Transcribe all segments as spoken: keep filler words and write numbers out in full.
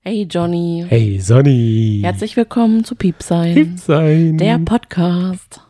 Hey Johnny. Hey Sonny. Herzlich willkommen zu Piepsein. Piepsein. Der Podcast.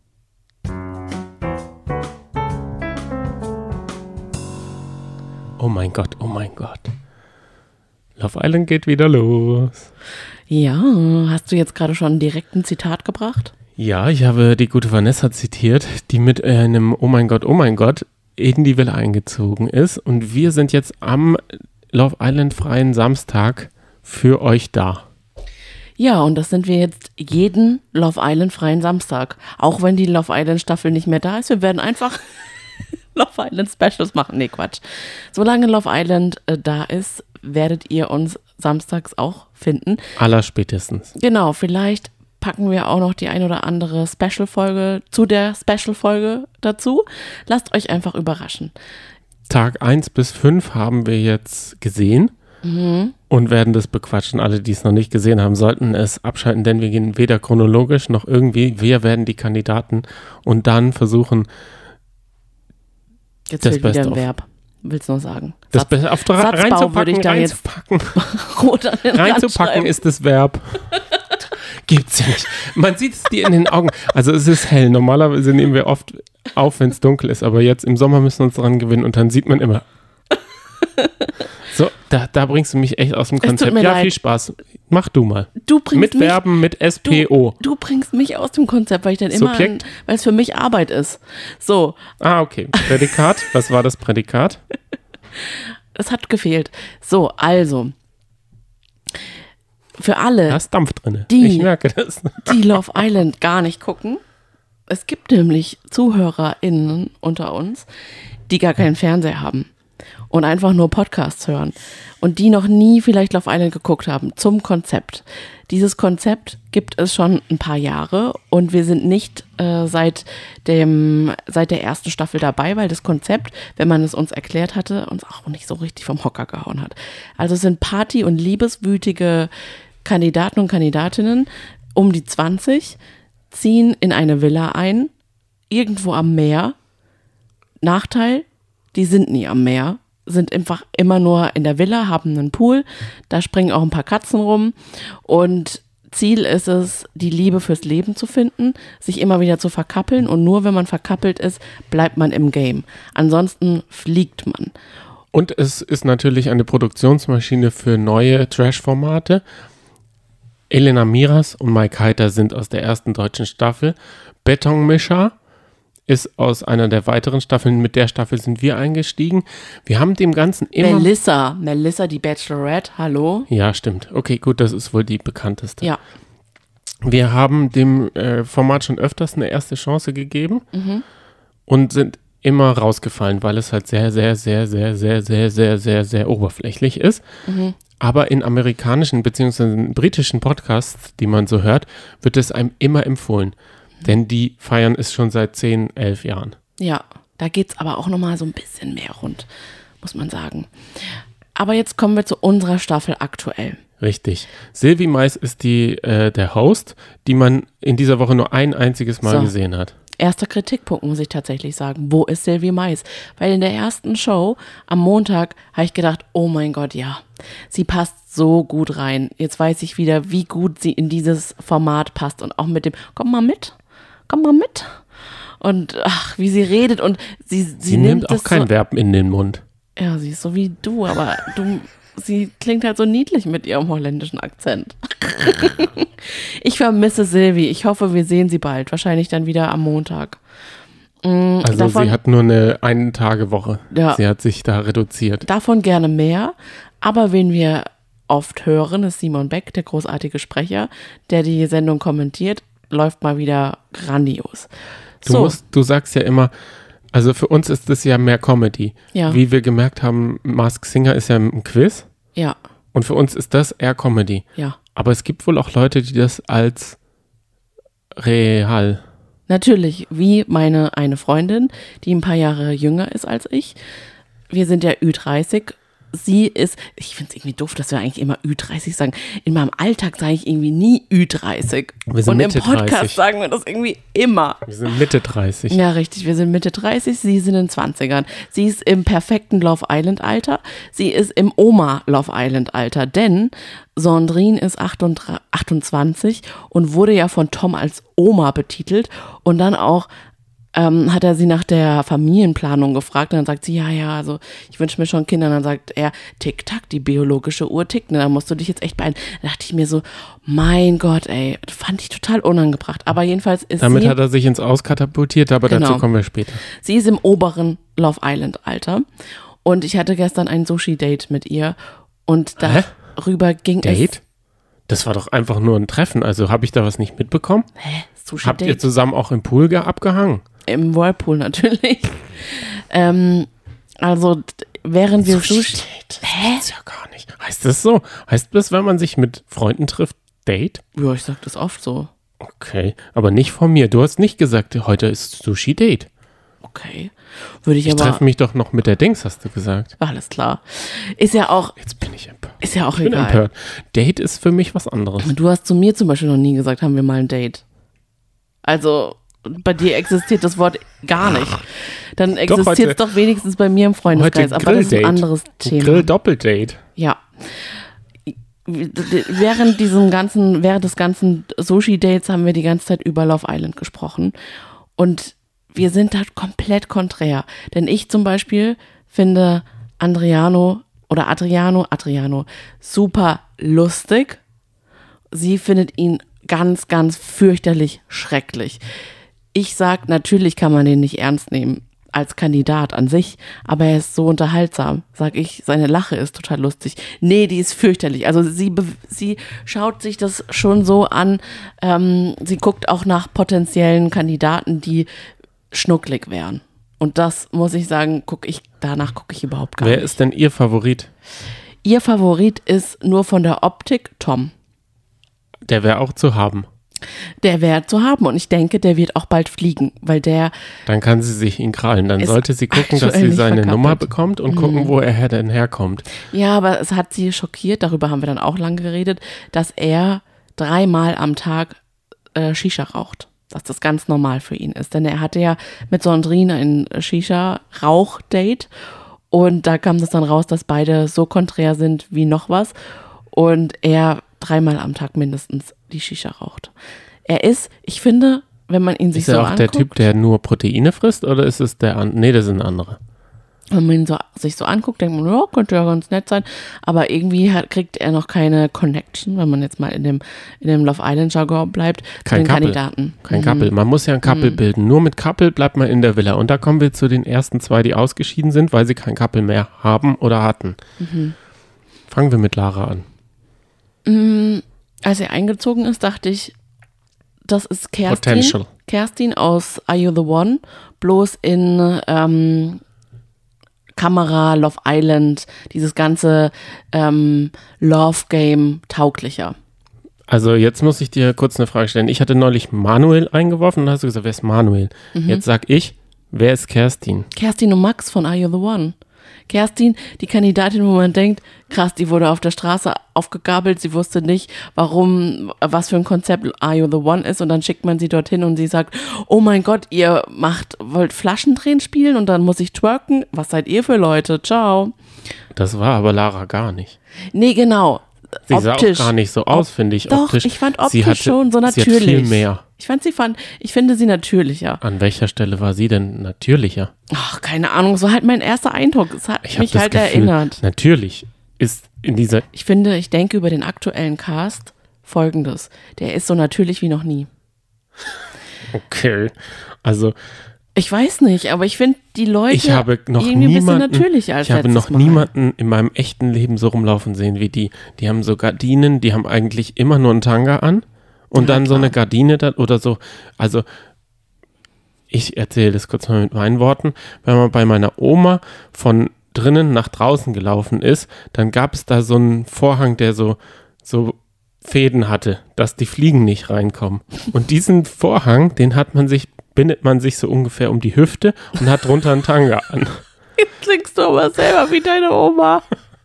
Oh mein Gott, oh mein Gott. Love Island geht wieder los. Ja, hast du jetzt gerade schon direkt ein Zitat gebracht? Ja, ich habe die gute Vanessa zitiert, die mit einem Oh mein Gott, oh mein Gott in die Villa eingezogen ist. Und wir sind jetzt am Love Island freien Samstag für euch da. Ja, und das sind wir jetzt jeden Love Island freien Samstag. Auch wenn die Love Island Staffel nicht mehr da ist. Wir werden einfach Love Island Specials machen. Nee, Quatsch. Solange Love Island äh, da ist, werdet ihr uns samstags auch finden. Allerspätestens. Genau, vielleicht packen wir auch noch die ein oder andere Special-Folge zu der Special-Folge dazu. Lasst euch einfach überraschen. Tag eins bis fünf haben wir jetzt gesehen mhm. und werden das bequatschen. Alle, die es noch nicht gesehen haben, sollten es abschalten, denn wir gehen weder chronologisch noch irgendwie. Wir werden die Kandidaten und dann versuchen, jetzt fehlt wieder ein Verb. Willst du noch sagen? Das Satz, auf dra- reinzupacken, ich da reinzupacken. Rot an den Reinzupacken ist das Verb. Gibt's ja nicht. Man sieht es dir in den Augen. Also es ist hell. Normalerweise nehmen wir oft auf, wenn es dunkel ist. Aber jetzt im Sommer müssen wir uns dran gewinnen und dann sieht man immer. So, da, da bringst du mich echt aus dem Konzept. Ja, leid. Viel Spaß. Mach du mal. Du bringst mit mich, Verben, mit S P O. Du, du bringst mich aus dem Konzept, weil ich dann immer, weil es für mich Arbeit ist. So. Ah, okay. Prädikat. Was war das Prädikat? Es hat gefehlt. So, also. Für alle, da ist Dampf drin. Die, ich merke das. die Love Island gar nicht gucken. Es gibt nämlich ZuhörerInnen unter uns, die gar keinen Fernseher haben und einfach nur Podcasts hören und die noch nie vielleicht Love Island geguckt haben zum Konzept. Dieses Konzept gibt es schon ein paar Jahre und wir sind nicht äh, seit dem seit der ersten Staffel dabei, weil das Konzept, wenn man es uns erklärt hatte, uns auch nicht so richtig vom Hocker gehauen hat. Also es sind Party- und liebeswütige Kandidaten und Kandidatinnen um die zwanzig, ziehen in eine Villa ein, irgendwo am Meer. Nachteil, die sind nie am Meer, sind einfach immer nur in der Villa, haben einen Pool, da springen auch ein paar Katzen rum und Ziel ist es, die Liebe fürs Leben zu finden, sich immer wieder zu verkappeln und nur wenn man verkappelt ist, bleibt man im Game. Ansonsten fliegt man. Und es ist natürlich eine Produktionsmaschine für neue Trash-Formate. Elena Miras und Mike Heiter sind aus der ersten deutschen Staffel. Betonmischer ist aus einer der weiteren Staffeln. Mit der Staffel sind wir eingestiegen. Wir haben dem Ganzen immer... Melissa, Melissa, die Bachelorette, hallo? Ja, stimmt. Okay, gut, das ist wohl die bekannteste. Ja. Wir haben dem äh, Format schon öfters eine erste Chance gegeben mhm. und sind immer rausgefallen, weil es halt sehr, sehr, sehr, sehr, sehr, sehr, sehr, sehr, sehr oberflächlich ist. Mhm. Aber in amerikanischen bzw. britischen Podcasts, die man so hört, wird es einem immer empfohlen. Mhm. Denn die feiern es schon seit zehn, elf Jahren. Ja, da geht es aber auch nochmal so ein bisschen mehr rund, muss man sagen. Aber jetzt kommen wir zu unserer Staffel aktuell. Richtig. Sylvie Mais ist die, äh, der Host, die man in dieser Woche nur ein einziges Mal so. gesehen hat. Erster Kritikpunkt, muss ich tatsächlich sagen. Wo ist Sylvie Mais? Weil in der ersten Show am Montag habe ich gedacht, oh mein Gott, ja, sie passt so gut rein. Jetzt weiß ich wieder, wie gut sie in dieses Format passt und auch mit dem, komm mal mit, komm mal mit. Und ach, wie sie redet und sie, sie, sie nimmt nimmt auch kein so, Verb in den Mund. Ja, sie ist so wie du, aber du, sie klingt halt so niedlich mit ihrem holländischen Akzent. Ich vermisse Sylvie. Ich hoffe, wir sehen sie bald. Wahrscheinlich dann wieder am Montag. Mhm, also davon, sie hat nur eine Ein-Tage-Woche. Ja, sie hat sich da reduziert. Davon gerne mehr. Aber wen wir oft hören, ist Simon Beck, der großartige Sprecher, der die Sendung kommentiert. Läuft mal wieder grandios. Du, so. musst, du sagst ja immer, also für uns ist das ja mehr Comedy. Ja. Wie wir gemerkt haben, Masked Singer ist ja ein Quiz. Ja. Und für uns ist das eher Comedy. Ja. Aber es gibt wohl auch Leute, die das als real. Natürlich, wie meine eine Freundin, die ein paar Jahre jünger ist als ich. Wir sind ja Ü dreißig sie ist, ich finde es irgendwie doof, dass wir eigentlich immer Ü dreißig sagen. In meinem Alltag sage ich irgendwie nie Ü dreißig. Wir sind Und Mitte im Podcast dreißig. sagen wir das irgendwie immer. Wir sind Mitte dreißig. Ja, richtig. Wir sind Mitte dreißig, sie sind in zwanzigern. Sie ist im perfekten Love Island Alter. Sie ist im Oma Love Island Alter, denn Sandrine ist achtundzwanzig und wurde ja von Tom als Oma betitelt und dann auch ähm, hat er sie nach der Familienplanung gefragt und dann sagt sie, ja, ja, also ich wünsche mir schon Kinder. Und dann sagt er, tick-tack, die biologische Uhr tickt, ne, da musst du dich jetzt echt beeilen. Da dachte ich mir so, mein Gott, ey, das fand ich total unangebracht. Aber jedenfalls ist Damit sie, hat er sich ins Auskatapultiert, aber Genau. dazu kommen wir später. sie ist im oberen Love Island Alter und ich hatte gestern ein Sushi-Date mit ihr und Hä? darüber ging Date? Das war doch einfach nur ein Treffen, also habe ich da was nicht mitbekommen? es. Hä? Habt ihr Sushi-Date? zusammen auch im Pool ge- abgehangen? Im Whirlpool natürlich. ähm, also d- während wir Sushi... Date, das gibt's ja gar nicht. Heißt das so? Heißt das, wenn man sich mit Freunden trifft, Date? Ja, ich sag das oft so. Okay, aber nicht von mir. Du hast nicht gesagt, heute ist Sushi-Date. Okay. Würde ich, Ich aber... treffe mich doch noch mit der Dings, hast du gesagt. Alles klar. Ist ja auch, Jetzt bin ich empört. ist ja auch Ich bin egal. empört. Date ist für mich was anderes. Du hast zu mir zum Beispiel noch nie gesagt, haben wir mal ein Date. Also bei dir existiert das Wort gar nicht. Dann existiert es doch wenigstens bei mir im Freundeskreis. Heute Aber das ist ein Grilldate. anderes Thema. Grill-Doppeldate. Ja. Während diesem ganzen, während des ganzen Sushi-Dates haben wir die ganze Zeit über Love Island gesprochen. Und wir sind da komplett konträr. Denn ich zum Beispiel finde Adriano oder Adriano, Adriano super lustig. Sie findet ihn ganz, ganz fürchterlich schrecklich. Ich sag, natürlich kann man den nicht ernst nehmen als Kandidat an sich, aber er ist so unterhaltsam, sag ich, seine Lache ist total lustig. Nee, die ist fürchterlich. Also sie, be- sie schaut sich das schon so an, ähm, sie guckt auch nach potenziellen Kandidaten, die schnucklig wären. Und das, muss ich sagen, guck ich, danach gucke ich überhaupt gar Wer nicht. ist denn Ihr Favorit? Ihr Favorit ist nur von der Optik Tom. Der wäre auch zu haben. Der wäre zu haben und ich denke, der wird auch bald fliegen, weil der, Dann kann sie sich ihn krallen. Dann Ist sollte sie gucken, dass aktuell sie nicht seine verkappelt. Nummer bekommt und gucken, wo er denn herkommt. ja, aber es hat sie schockiert, darüber haben wir dann auch lange geredet, dass er dreimal am Tag äh, Shisha raucht. Dass das ganz normal für ihn ist. Denn er hatte ja mit Sandrine ein Shisha-Rauch-Date und da kam das dann raus, dass beide so konträr sind wie noch was und er dreimal am Tag mindestens die Shisha raucht. Er ist, ich finde, wenn man ihn sich Ist er so auch anguckt, der Typ, der nur Proteine frisst oder ist es der andere? Nee, das sind andere. wenn man ihn so, sich so anguckt, denkt man, ja, könnte ja ganz nett sein, aber irgendwie hat, kriegt er noch keine Connection, wenn man jetzt mal in dem, in dem Love Island Jargon bleibt, zu Kein den Couple. Kandidaten. Kein Mhm. Couple. Man muss ja ein Couple bilden. Nur mit Couple bleibt man in der Villa. Und da kommen wir zu den ersten zwei, die ausgeschieden sind, weil sie kein Couple mehr haben oder hatten. Mhm. Fangen wir mit Lara an. Als er eingezogen ist, dachte ich, das ist Kerstin. Potential. Kerstin aus Are You the One, bloß in ähm, Kamera, Love Island, dieses ganze ähm, Love-Game tauglicher. Also jetzt muss ich dir kurz eine Frage stellen. Ich hatte neulich Manuel eingeworfen und dann hast du gesagt, wer ist Manuel? Mhm. Jetzt sag ich, wer ist Kerstin? Kerstin und Max von Are You the One. Kerstin, die Kandidatin, wo man denkt, krass, die wurde auf der Straße aufgegabelt, sie wusste nicht, warum, was für ein Konzept Are You the One ist und dann schickt man sie dorthin und sie sagt, oh mein Gott, ihr macht, wollt Flaschendrehen spielen und dann muss ich twerken, was seid ihr für Leute, ciao. Das war aber Lara gar nicht. Nee, genau. Sie optisch. sah auch gar nicht so aus, finde ich. Doch, optisch. ich fand Sie optisch hatte, schon so Sie hat natürlich. viel mehr. Ich fand sie fand, ich finde sie natürlicher. An welcher Stelle war sie denn natürlicher? Ach, keine Ahnung, so halt mein erster Eindruck. Es hat Ich hab mich das halt Gefühl, erinnert. Natürlich ist in dieser Ich finde, ich denke über den aktuellen Cast Folgendes. Der ist so natürlich wie noch nie. Okay, also Ich weiß nicht, aber ich finde die Leute ich habe noch irgendwie ein bisschen niemanden, natürlicher als ich habe letztes noch Mal. niemanden in meinem echten Leben so rumlaufen sehen wie die. Die haben so Gardinen, die haben eigentlich immer nur einen Tanga an und Ja, dann so klar. eine Gardine da oder so. Also ich erzähle das kurz mal mit meinen Worten. Wenn man bei meiner Oma von drinnen nach draußen gelaufen ist, dann gab es da so einen Vorhang, der so so Fäden hatte, dass die Fliegen nicht reinkommen. Und diesen Vorhang, den hat man sich, bindet man sich so ungefähr um die Hüfte und hat drunter einen Tanga an. Jetzt klingst du aber selber wie deine Oma.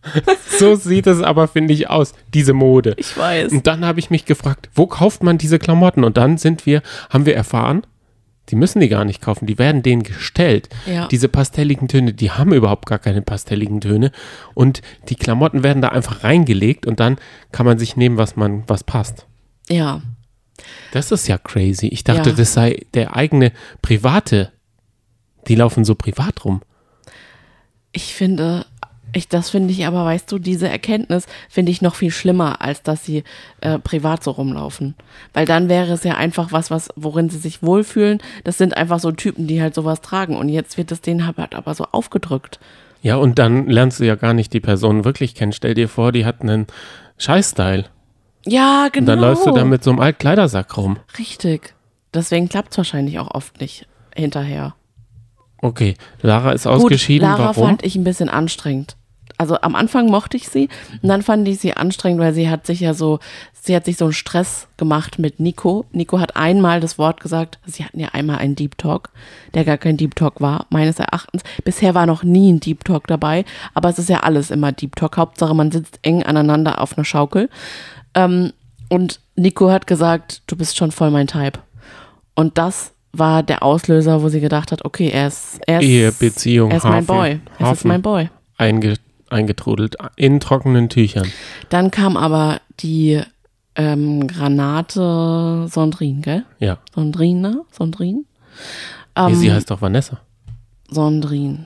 So sieht es aber, finde ich, aus, diese Mode. Ich weiß. Und dann habe ich mich gefragt, wo kauft man diese Klamotten? Und dann sind wir, haben wir erfahren, die müssen die gar nicht kaufen, die werden denen gestellt. Ja. Diese pastelligen Töne, die haben überhaupt gar keine pastelligen Töne. Und die Klamotten werden da einfach reingelegt und dann kann man sich nehmen, was man, was passt. Ja. Das ist ja crazy. Ich dachte, Ja. das sei der eigene private. Die laufen so privat rum. Ich finde, ich, das finde ich aber, weißt du, diese Erkenntnis finde ich noch viel schlimmer, als dass sie äh, privat so rumlaufen. Weil dann wäre es ja einfach was, was, worin sie sich wohlfühlen. Das sind einfach so Typen, die halt sowas tragen. Und jetzt wird es denen halt aber so aufgedrückt. Ja, und dann lernst du ja gar nicht die Person wirklich kennen. Stell dir vor, die hat einen Scheiß-Style. Ja, genau. Und dann läufst du da mit so einem Altkleidersack rum. Richtig. Deswegen klappt es wahrscheinlich auch oft nicht hinterher. Okay, Lara ist ausgeschieden. Gut, Lara Warum? fand ich ein bisschen anstrengend. Also am Anfang mochte ich sie und dann fand ich sie anstrengend, weil sie hat sich ja so, sie hat sich so einen Stress gemacht mit Nico. Nico hat einmal das Wort gesagt, sie hatten ja einmal einen Deep Talk, der gar kein Deep Talk war, meines Erachtens. Bisher war noch nie ein Deep Talk dabei, aber es ist ja alles immer Deep Talk. Hauptsache, man sitzt eng aneinander auf einer Schaukel. Ähm, und Nico hat gesagt, du bist schon voll mein Type. Und das war der Auslöser, wo sie gedacht hat, okay, er ist, er ist, Ehe, Beziehung, er ist mein Hafen, Boy. Es ist Hafen. mein Boy. Einge, eingetrudelt in trockenen Tüchern. Dann kam aber die ähm, Granate Sondrin, gell? Ja. Sondrina? Sondrin? Nee, Ähm, sie heißt doch Vanessa. Sondrin.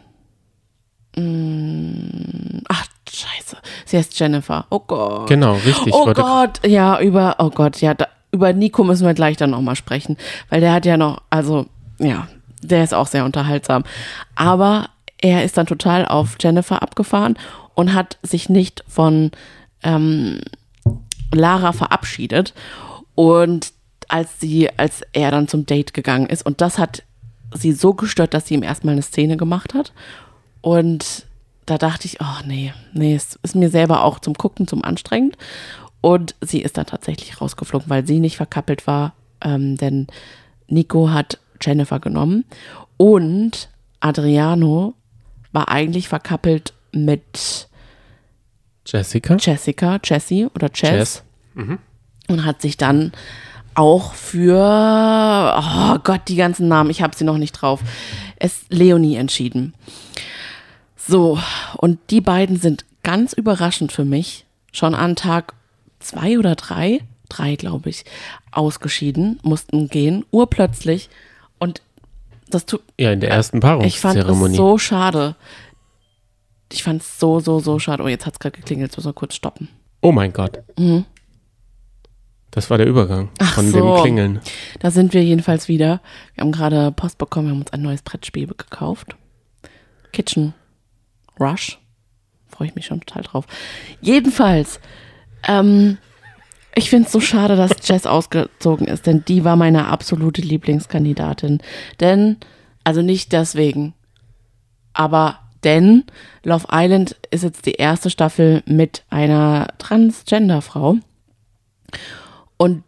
Mm, ach, scheiße. Sie heißt Jennifer. Oh Gott. Genau, richtig. Oh Wollte- Gott, ja, über, oh Gott, ja, da, über Nico müssen wir gleich dann nochmal sprechen, weil der hat ja noch, also, ja, der ist auch sehr unterhaltsam. Aber er ist dann total auf Jennifer abgefahren und hat sich nicht von ähm, Lara verabschiedet. Und als sie, als er dann zum Date gegangen ist, und das hat sie so gestört, dass sie ihm erstmal eine Szene gemacht hat. Und da dachte ich, oh nee, nee, es ist mir selber auch zum Gucken, zum anstrengend. Und sie ist dann tatsächlich rausgeflogen, weil sie nicht verkappelt war, ähm, denn Nico hat Jennifer genommen und Adriano war eigentlich verkappelt mit Jessica? Jessica, Jessie oder Jess, Jess. und hat sich dann auch für, oh Gott, die ganzen Namen, ich habe sie noch nicht drauf, es Leonie entschieden. So, und die beiden sind ganz überraschend für mich schon an Tag zwei oder drei, drei glaube ich, ausgeschieden, mussten gehen, urplötzlich. Und das tut, Ja, in der ersten ich fand es Paarungszeremonie. so schade. Ich fand es so, so, so schade. Oh, jetzt hat es gerade geklingelt, jetzt müssen wir kurz stoppen. Oh mein Gott. Mhm. Das war der Übergang Ach von so. dem Klingeln. Da sind wir jedenfalls wieder. Wir haben gerade Post bekommen, wir haben uns ein neues Brettspiel gekauft. Kitchen Rush. Freue ich mich schon total drauf. Jedenfalls, ähm, ich finde es so schade, dass Jess ausgezogen ist, denn die war meine absolute Lieblingskandidatin. Denn, also nicht deswegen, aber denn Love Island ist jetzt die erste Staffel mit einer Transgender-Frau. Und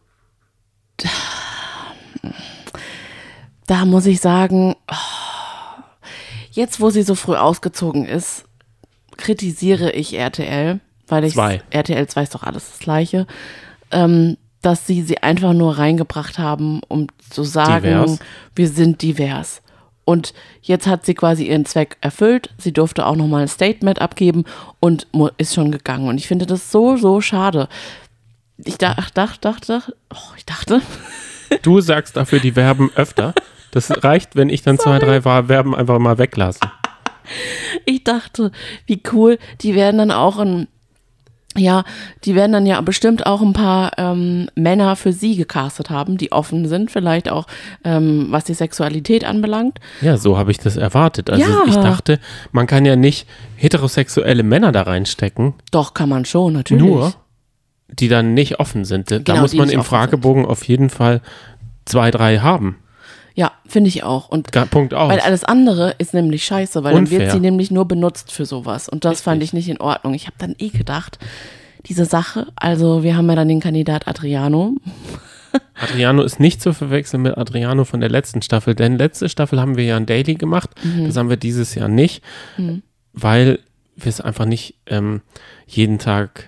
da muss ich sagen, jetzt wo sie so früh ausgezogen ist, kritisiere ich R T L, weil ich Zwei. R T L zwei ist doch alles das Gleiche, ähm, dass sie sie einfach nur reingebracht haben, um zu sagen, Divers. wir sind divers. Und jetzt hat sie quasi ihren Zweck erfüllt. Sie durfte auch nochmal ein Statement abgeben und mu- ist schon gegangen. Und ich finde das so, so schade. Ich dachte, dachte, dachte, oh, ich dachte, Du sagst dafür die Verben öfter. Das reicht, wenn ich dann zwei, drei Var- Verben einfach mal weglasse. ich dachte, wie cool, die werden dann auch ein, ja, die werden dann ja bestimmt auch ein paar ähm, Männer für sie gecastet haben, die offen sind, vielleicht auch, ähm, was die Sexualität anbelangt. Ja, so habe ich das erwartet. Also Ja. ich dachte, man kann ja nicht heterosexuelle Männer da reinstecken, Doch, kann man schon, natürlich. nur die dann nicht offen sind. Da Genau, muss die man nicht im offen Fragebogen auf jeden Fall zwei, drei haben. Ja, finde ich auch. Und Ga- Punkt aus. weil alles andere ist nämlich scheiße, weil dann wird Unfair. sie nämlich nur benutzt für sowas. Und das Richtig. fand ich nicht in Ordnung. Ich habe dann eh gedacht, diese Sache, also wir haben ja dann den Kandidat Adriano. Adriano ist nicht zu verwechseln mit Adriano von der letzten Staffel, denn letzte Staffel haben wir ja ein Daily gemacht. Mhm. Das haben wir dieses Jahr nicht, weil wir es einfach nicht ähm, jeden Tag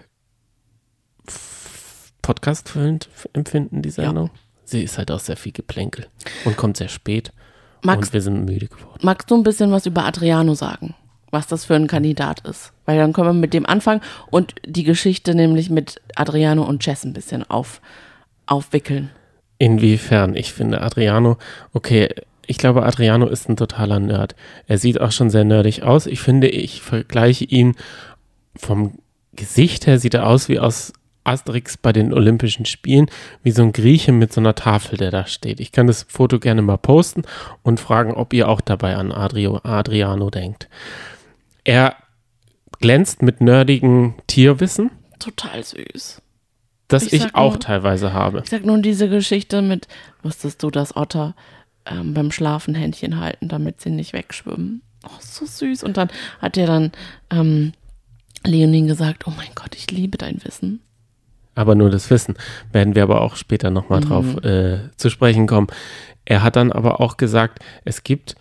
podcastfüllend empfinden, die Sendung. Ja. Sie ist halt auch sehr viel Geplänkel und kommt sehr spät. Magst, und wir sind müde geworden. Magst du ein bisschen was über Adriano sagen? Was das für ein Kandidat ist? Weil dann können wir mit dem anfangen und die Geschichte nämlich mit Adriano und Jess ein bisschen auf, aufwickeln. Inwiefern? Ich finde Adriano, okay, ich glaube Adriano ist ein totaler Nerd. Er sieht auch schon sehr nerdig aus. Ich finde, ich vergleiche ihn vom Gesicht her, sieht er aus wie aus Asterix bei den Olympischen Spielen, wie so ein Grieche mit so einer Tafel, der da steht. Ich kann das Foto gerne mal posten und fragen, ob ihr auch dabei an Adrio, Adriano denkt. Er glänzt mit nerdigem Tierwissen. Total süß. Das ich, ich auch nur, teilweise habe. Ich sag nun diese Geschichte mit, wusstest du, dass Otter ähm, beim Schlafen Händchen halten, damit sie nicht wegschwimmen? Oh, so süß. Und dann hat ja dann ähm, Leonie gesagt, oh mein Gott, ich liebe dein Wissen. Aber nur das Wissen. Werden wir aber auch später nochmal mhm. drauf äh, zu sprechen kommen. Er hat dann aber auch gesagt, es gibt,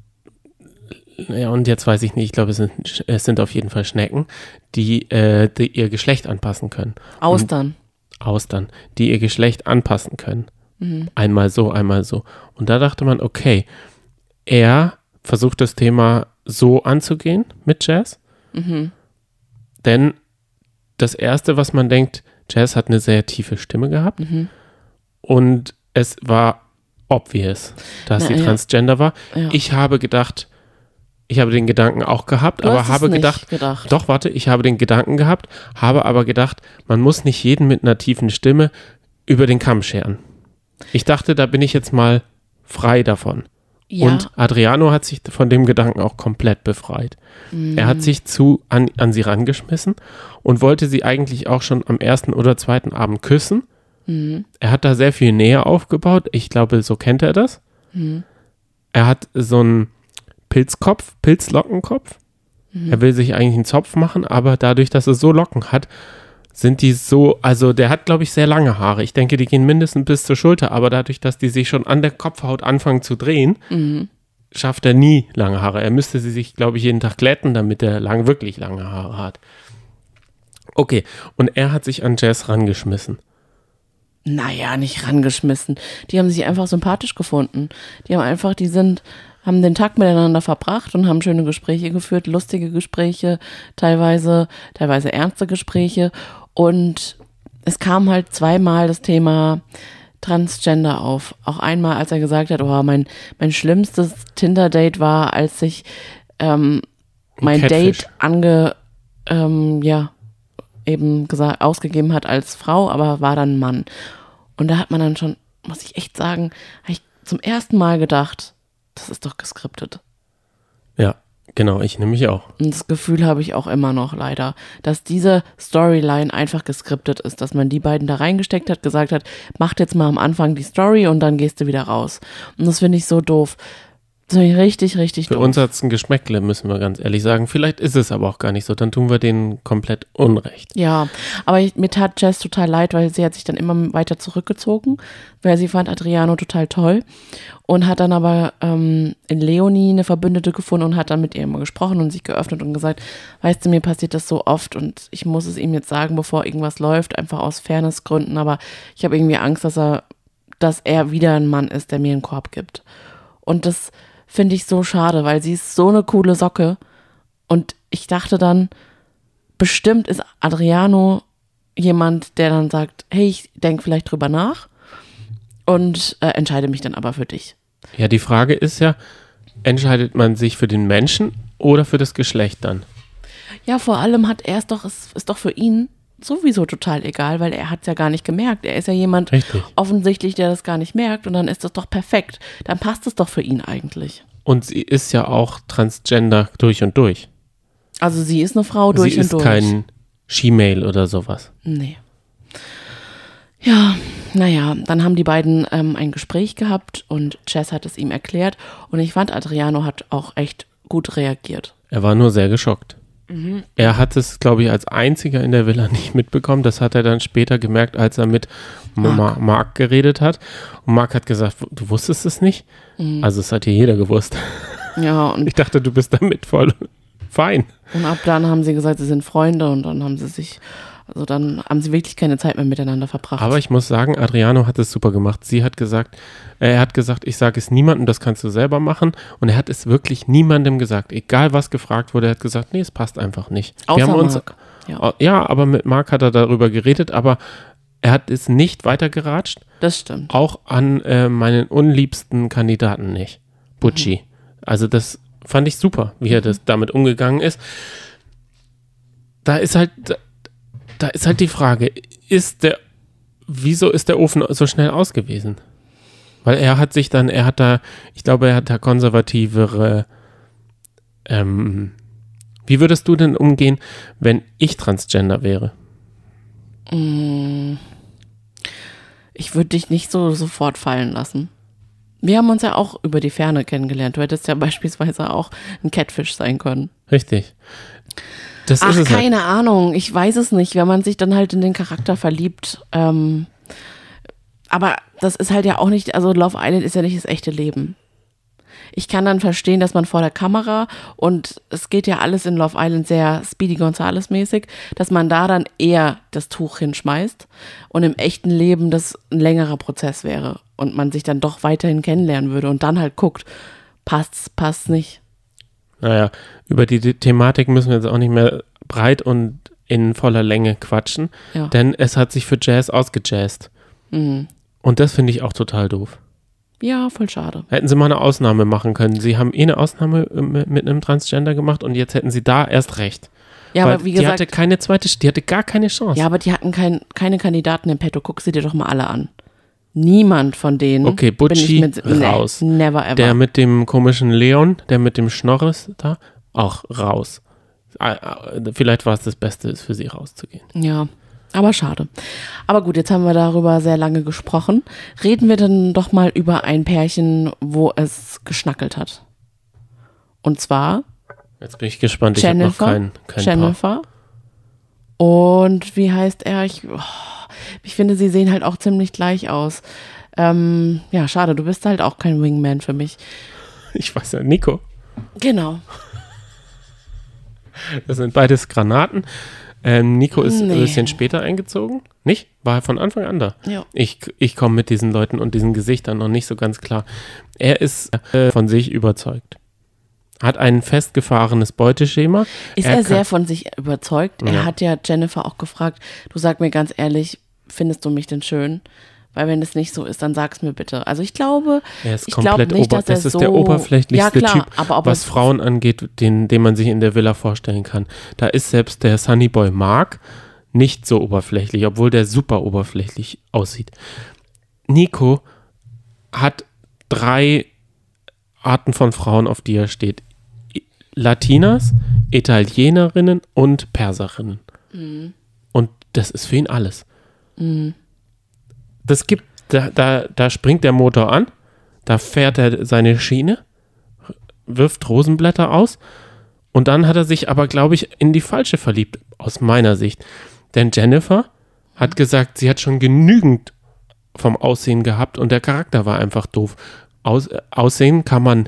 ja und jetzt weiß ich nicht, ich glaube es sind, es sind auf jeden Fall Schnecken, die, äh, die ihr Geschlecht anpassen können. Austern. Und, Austern, die ihr Geschlecht anpassen können. Mhm. Einmal so, einmal so. Und da dachte man, okay, er versucht das Thema so anzugehen mit Jess. Mhm. Denn das Erste, was man denkt, Jess hat eine sehr tiefe Stimme gehabt mhm. und es war obvious, dass Na, sie ja. transgender war. Ja. Ich habe gedacht, ich habe den Gedanken auch gehabt, du aber hast habe es nicht gedacht, gedacht, doch warte, ich habe den Gedanken gehabt, habe aber gedacht, man muss nicht jeden mit einer tiefen Stimme über den Kamm scheren. Ich dachte, da bin ich jetzt mal frei davon. Ja. Und Adriano hat sich von dem Gedanken auch komplett befreit. Mhm. Er hat sich zu an, an sie rangeschmissen und wollte sie eigentlich auch schon am ersten oder zweiten Abend küssen. Mhm. Er hat da sehr viel Nähe aufgebaut. Ich glaube, so kennt er das. Mhm. Er hat so einen Pilzkopf, Pilzlockenkopf. Mhm. Er will sich eigentlich einen Zopf machen, aber dadurch, dass er so Locken hat, sind die so, also der hat, glaube ich, sehr lange Haare. Ich denke, die gehen mindestens bis zur Schulter, aber dadurch, dass die sich schon an der Kopfhaut anfangen zu drehen, mhm. schafft er nie lange Haare. Er müsste sie sich, glaube ich, jeden Tag glätten, damit er lang, wirklich lange Haare hat. Okay, und er hat sich an Jess rangeschmissen. Naja, nicht rangeschmissen. Die haben sich einfach sympathisch gefunden. Die haben einfach, die sind, haben den Tag miteinander verbracht und haben schöne Gespräche geführt, lustige Gespräche, teilweise, teilweise ernste Gespräche. Und es kam halt zweimal das Thema Transgender auf. Auch einmal, als er gesagt hat, oh, mein, mein schlimmstes Tinder-Date war, als sich ähm, mein Catfish. Date ange, ähm, ja, eben gesagt, ausgegeben hat als Frau, aber war dann Mann. Und da hat man dann schon, muss ich echt sagen, habe ich zum ersten Mal gedacht, das ist doch geskriptet. Ja, genau, ich nämlich auch. Und das Gefühl habe ich auch immer noch leider, dass diese Storyline einfach geskriptet ist, dass man die beiden da reingesteckt hat, gesagt hat, macht jetzt mal am Anfang die Story und dann gehst du wieder raus. Und das finde ich so doof. Das finde ich richtig, richtig Für doof. Für uns hat es ein Geschmäckle, müssen wir ganz ehrlich sagen. Vielleicht ist es aber auch gar nicht so, dann tun wir denen komplett Unrecht. Ja, aber ich, mir tat Jess total leid, weil sie hat sich dann immer weiter zurückgezogen, weil sie fand Adriano total toll und hat dann aber ähm, in Leonie eine Verbündete gefunden und hat dann mit ihr immer gesprochen und sich geöffnet und gesagt, weißt du, mir passiert das so oft und ich muss es ihm jetzt sagen, bevor irgendwas läuft, einfach aus Fairnessgründen, aber ich habe irgendwie Angst, dass er, dass er wieder ein Mann ist, der mir einen Korb gibt. Und das finde ich so schade, weil sie ist so eine coole Socke und ich dachte dann, bestimmt ist Adriano jemand, der dann sagt, hey, ich denke vielleicht drüber nach und äh, entscheide mich dann aber für dich. Ja, die Frage ist ja, entscheidet man sich für den Menschen oder für das Geschlecht dann? Ja, vor allem hat er es doch, es ist doch für ihn sowieso total egal, weil er hat es ja gar nicht gemerkt. Er ist ja jemand Richtig. offensichtlich, der das gar nicht merkt und dann ist das doch perfekt. Dann passt es doch für ihn eigentlich. Und sie ist ja auch transgender durch und durch. Also sie ist eine Frau durch sie und durch. Sie ist kein She-Mail oder sowas. Nee. Ja, naja, dann haben die beiden ähm, ein Gespräch gehabt und Jess hat es ihm erklärt und ich fand, Adriano hat auch echt gut reagiert. Er war nur sehr geschockt. Mhm. Er hat es, glaube ich, als einziger in der Villa nicht mitbekommen. Das hat er dann später gemerkt, als er mit Mark, Mark geredet hat. Und Mark hat gesagt, du wusstest es nicht? Mhm. Also es hat hier jeder gewusst. Ja, und ich dachte, du bist damit voll, fein. Und ab dann haben sie gesagt, sie sind Freunde und dann haben sie sich, also dann haben sie wirklich keine Zeit mehr miteinander verbracht. Aber ich muss sagen, Adriano hat es super gemacht. Sie hat gesagt, er hat gesagt, ich sage es niemandem, das kannst du selber machen. Und er hat es wirklich niemandem gesagt. Egal was gefragt wurde, er hat gesagt, nee, es passt einfach nicht. Außer Wir haben uns, Marc. Ja. ja, aber mit Marc hat er darüber geredet, aber er hat es nicht weitergeratscht. Das stimmt. Auch an äh, meinen unliebsten Kandidaten nicht. Butchi. Mhm. Also das fand ich super, wie er das damit umgegangen ist. Da ist halt, da, da ist halt die Frage, ist der, wieso ist der Ofen so schnell aus gewesen? Weil er hat sich dann, er hat da, ich glaube, er hat da konservativere, ähm, wie würdest du denn umgehen, wenn ich Transgender wäre? Ich würde dich nicht so sofort fallen lassen. Wir haben uns ja auch über die Ferne kennengelernt. Du hättest ja beispielsweise auch ein Catfish sein können. Richtig. Das Ach, ist es keine halt. Ahnung. Ich weiß es nicht, wenn man sich dann halt in den Charakter verliebt. Ähm, aber das ist halt ja auch nicht, also Love Island ist ja nicht das echte Leben. Ich kann dann verstehen, dass man vor der Kamera, und es geht ja alles in Love Island sehr Speedy Gonzales mäßig, dass man da dann eher das Tuch hinschmeißt und im echten Leben das ein längerer Prozess wäre und man sich dann doch weiterhin kennenlernen würde und dann halt guckt, passt's, passt's nicht. Naja, über die The- Thematik müssen wir jetzt auch nicht mehr breit und in voller Länge quatschen, Ja. denn es hat sich für Jazz ausgejazzt. Mhm. Und das finde ich auch total doof. Ja, voll schade. Hätten sie mal eine Ausnahme machen können. Sie haben eh eine Ausnahme mit, mit einem Transgender gemacht und jetzt hätten sie da erst recht. Ja, Weil aber wie die gesagt, hatte keine zweite, die hatte gar keine Chance. ja, aber die hatten kein, keine Kandidaten im Petto. Guck sie dir doch mal alle an. Niemand von denen. Okay, bin Butchi ich mit, nee, raus. Never ever. Der mit dem komischen Leon, der mit dem Schnorres da, auch raus. Ah, ah, Vielleicht war es das Beste, für sie rauszugehen. Ja, aber schade. Aber gut, jetzt haben wir darüber sehr lange gesprochen. Reden wir dann doch mal über ein Pärchen, wo es geschnackelt hat. Und zwar Jetzt bin ich gespannt. Ich habe noch Jennifer. kein, kein Paar. Jennifer. Und wie heißt er? Ich, oh, ich finde, sie sehen halt auch ziemlich gleich aus. Ähm, ja, schade, du bist halt auch kein Wingman für mich. Ich weiß ja, Nico. Genau. Das sind beides Granaten. Ähm, Nico ist Nee. ein bisschen später eingezogen. Nicht? War von Anfang an da. Ja. Ich, ich komme mit diesen Leuten und diesen Gesichtern noch nicht so ganz klar. Er ist äh, von sich überzeugt. Hat ein festgefahrenes Beuteschema. Ist Er er, kann- sehr von sich überzeugt? Er Ja. hat ja Jennifer auch gefragt, du sag mir ganz ehrlich, findest du mich denn schön? Weil wenn es nicht so ist, dann sag's mir bitte. Also ich glaube, Er ist ich glaube komplett nicht, ober. dass er Das ist so, der oberflächlichste ja, klar, Typ, aber ob was es- Frauen angeht, den, den man sich in der Villa vorstellen kann. Da ist selbst der Sunnyboy Mark nicht so oberflächlich, obwohl der super oberflächlich aussieht. Nico hat drei Arten von Frauen, auf die er steht. I- Latinas, Italienerinnen und Perserinnen. Mhm. Und das ist für ihn alles. Das gibt, da, da, da springt der Motor an, da fährt er seine Schiene, wirft Rosenblätter aus und dann hat er sich aber, glaube ich, in die falsche verliebt, aus meiner Sicht. Denn Jennifer hat gesagt, sie hat schon genügend vom Aussehen gehabt und der Charakter war einfach doof. Aus, äh, Aussehen kann man,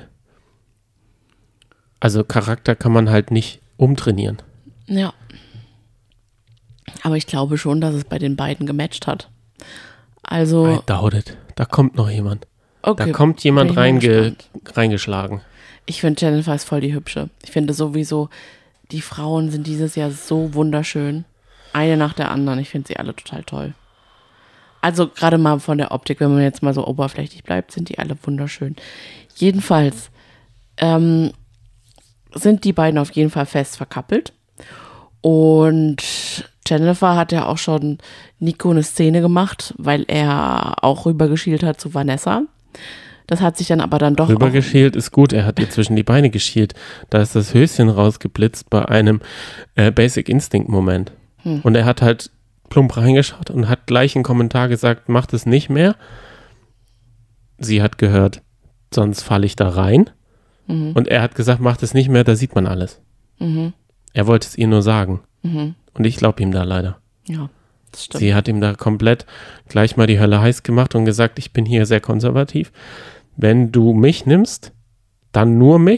also Charakter kann man halt nicht umtrainieren. Ja. Aber ich glaube schon, dass es bei den beiden gematcht hat. Also, I doubt it. Da kommt noch jemand. okay. Da kommt jemand bin ich mal reinge, gespannt. reingeschlagen. Ich finde, Jennifer ist voll die Hübsche. Ich finde sowieso, die Frauen sind dieses Jahr so wunderschön. Eine nach der anderen. Ich finde sie alle total toll. Also gerade mal von der Optik, wenn man jetzt mal so oberflächlich bleibt, sind die alle wunderschön. Jedenfalls ähm, sind die beiden auf jeden Fall fest verkappelt. Und Jennifer hat ja auch schon Nico eine Szene gemacht, weil er auch rübergeschielt hat zu Vanessa. Das hat sich dann aber dann doch auch, Rübergeschielt ist gut, er hat ihr zwischen die Beine geschielt. Da ist das Höschen rausgeblitzt bei einem äh, Basic Instinct Moment. Hm. Und er hat halt plump reingeschaut und hat gleich einen Kommentar gesagt, macht es nicht mehr. Sie hat gehört, sonst falle ich da rein. Mhm. Und er hat gesagt, macht es nicht mehr, da sieht man alles. Mhm. Er wollte es ihr nur sagen. Mhm. Und ich glaube ihm da leider. Ja, das stimmt. Sie hat ihm da komplett gleich mal die Hölle heiß gemacht und gesagt, ich bin hier sehr konservativ. Wenn du mich nimmst, dann nur mich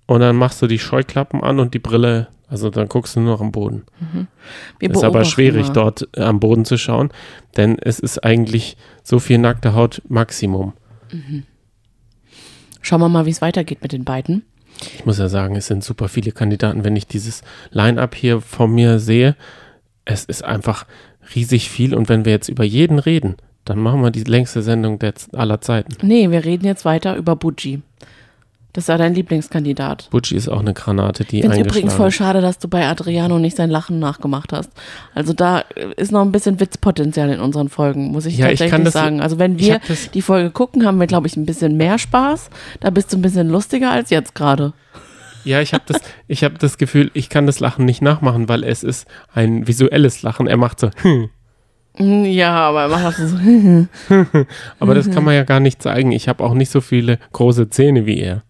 und dann machst du die Scheuklappen an und die Brille, also dann guckst du nur noch am Boden. Mhm. Ist aber schwierig, mal. dort äh, am Boden zu schauen, denn es ist eigentlich so viel nackte Haut Maximum. Mhm. Schauen wir mal, wie es weitergeht mit den beiden. Ich muss ja sagen, es sind super viele Kandidaten. Wenn ich dieses Line-Up hier vor mir sehe, es ist einfach riesig viel. Und wenn wir jetzt über jeden reden, dann machen wir die längste Sendung der, aller Zeiten. Nee, wir reden jetzt weiter über Bucci. Das ist ja dein Lieblingskandidat. Bucci ist auch eine Granate, die eingeschlagen ist. Ich finde es übrigens voll ist. schade, dass du bei Adriano nicht sein Lachen nachgemacht hast. Also da ist noch ein bisschen Witzpotenzial in unseren Folgen, muss ich ja, tatsächlich ich kann das, sagen. Also wenn wir die Folge gucken, haben wir, glaube ich, ein bisschen mehr Spaß. Da bist du ein bisschen lustiger als jetzt gerade. Ja, ich habe das, ich hab das Gefühl, ich kann das Lachen nicht nachmachen, weil es ist ein visuelles Lachen. Er macht so ja, aber er macht das so aber das kann man ja gar nicht zeigen. Ich habe auch nicht so viele große Zähne wie er.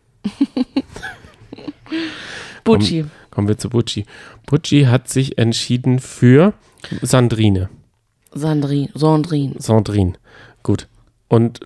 Bucci. Komm, kommen wir zu Bucci. Bucci hat sich entschieden für Sandrine. Sandrine. Sandrine. Sandrine. Gut. Und